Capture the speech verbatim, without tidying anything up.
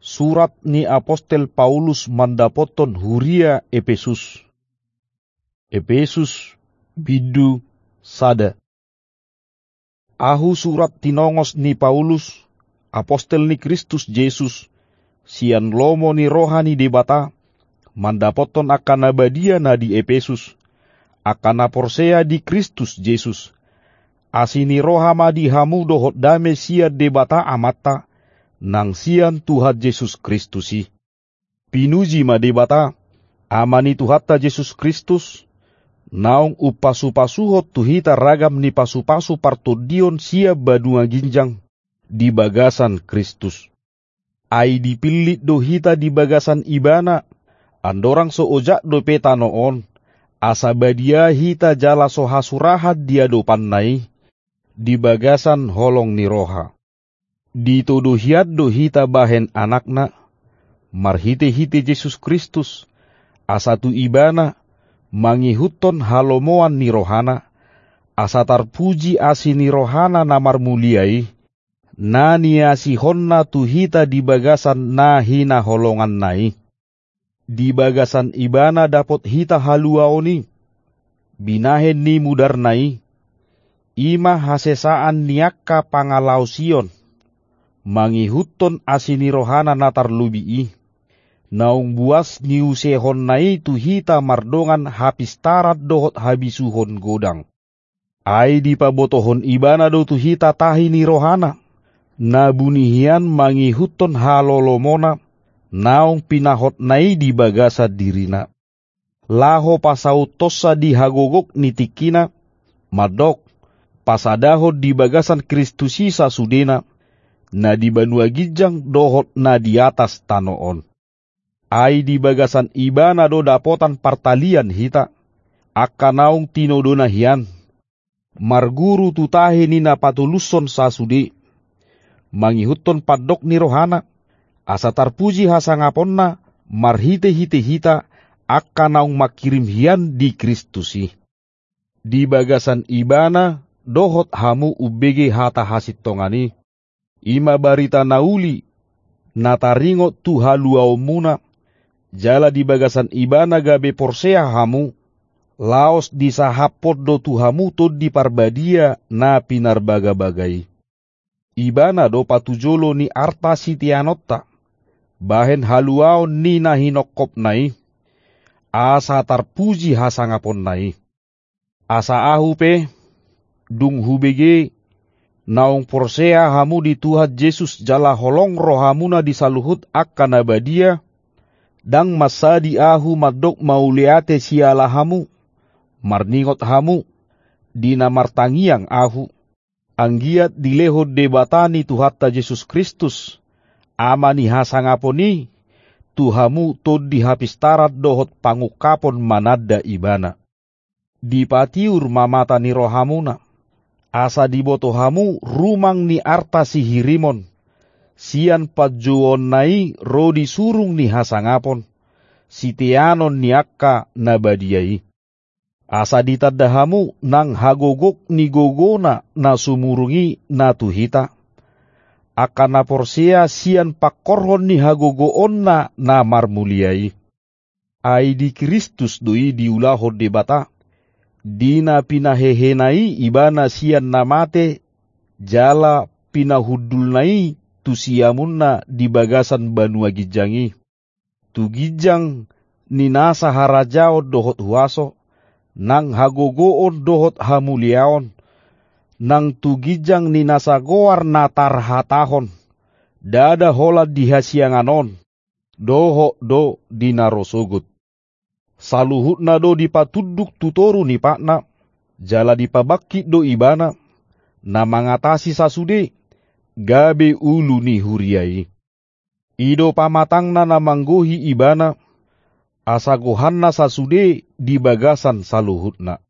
Surat ni apostel Paulus mandapoton huria Efesus. Efesus bidu sada. Ahu surat tinongos ni Paulus, apostel ni Kristus Yesus, sian lomo ni rohani debata, mandapoton akan abadia na di Efesus, akan aporsea di Kristus Yesus. Asini rohama di hamu dohot dame sia debata amata, nang sian Tuhan Yesus Kristusi. Pinuji ma debata, amani Tuhata Yesus Kristus, naung upasu-pasuhot tuhita ragam ni pasu-pasu partodion sia badunga ginjang, di bagasan Kristus. Ai dipilih dohita di bagasan ibana, andorang so ojak do peta noon, asa badia hita jala so hasurahat dia dopan nai, di bagasan holong ni roha. Ditodohiat dohita bahen anakna, marhite-hite Yesus Kristus, asatu ibana, mangihuton halomoan ni rohana, asa tarpuji asi ni rohana namar muliai, na niasihonna tuhita di bagasan na hina holongan nai. Di bagasan ibana dapot hita haluaoni, binahen ni mudar nai, ima hasesaan niakka pangalausion, mangihuton asini rohana natar lubii, naung buas niusehon nai tuhita mardongan hapistarat dohot habisuhon godang. Ai dipabotohon ibana do tuhita tahi ni rohana, na bunihian mangihuton halolomona, naung pinahot nai di bagasa dirina. Laho pasautosa di hagogok nitikina, madok, pasadaho di bagasan Kristusi sasudena, na di banua gijang dohot na di atas tanoon. Ai di bagasan ibana do dapotan partalian hita, akanaung tinodona hian, marguru tutahe ni na patuluson sasude, mangihuton padok ni rohana, asa tarpuji hasangaponna, marhite-hite hita, akanaung makirim hian di Kristusi. Di bagasan ibana, dohot hamu ubege hata hasitongani, ima barita nauli, nataringot tu haluau muna, jala di bagasan ibana gabe porsea hamu, laos di sahapot do tu hamu to di parbadia na pinar baga-bagai. Ibana do patujolo ni arta sitianotta, bahen haluau ni nahinokop nai, asa tarpuji hasangapon nai. Asa ahu pe, dung hubege, naung porsea hamu di Tuhan Yesus jala holong rohamuna disaluhut akan abadia, dang masa di ahu madok mauliate siala hamu, marningot hamu, dina martangiang ahu, anggiat dilehod debatani Tuhata Yesus Kristus, amani hasangaponi, tuhamu tod dihapistarat dohot pangukapon manada ibana. Dipatiur mamata ni rohamuna, asa dibotohamu rumang ni arta si hirimon, sian pajuon nai rodi surung ni hasangapon, sitianon ni akka nabadiai. Asa ditadahamu nang hagogok ni gogona na sumurungi na tuhita, akan naporsia sian pakorhon ni hagogoon na na marmuliai. Ai di Kristus doi diulahod debata, dina pinahehenai ibana sian namate, jala pinahudulnai tu siamunna di bagasan banua gijangi. Tu gijang ninasa harajao dohot huaso, nang hagogoon dohot hamuliaon, nang tu gijang ninasa goar natar hatahon, dada hola dihasianganon, doho do dinarosogut. Saluhut na do dipatuduk tutoru ni pakna, jala dipabakit do ibana, na mangatasi sasude, gabe ulu ni huriai. Ido pamatangna na manggohi ibana, asa gohanna sasude di bagasan saluhutna.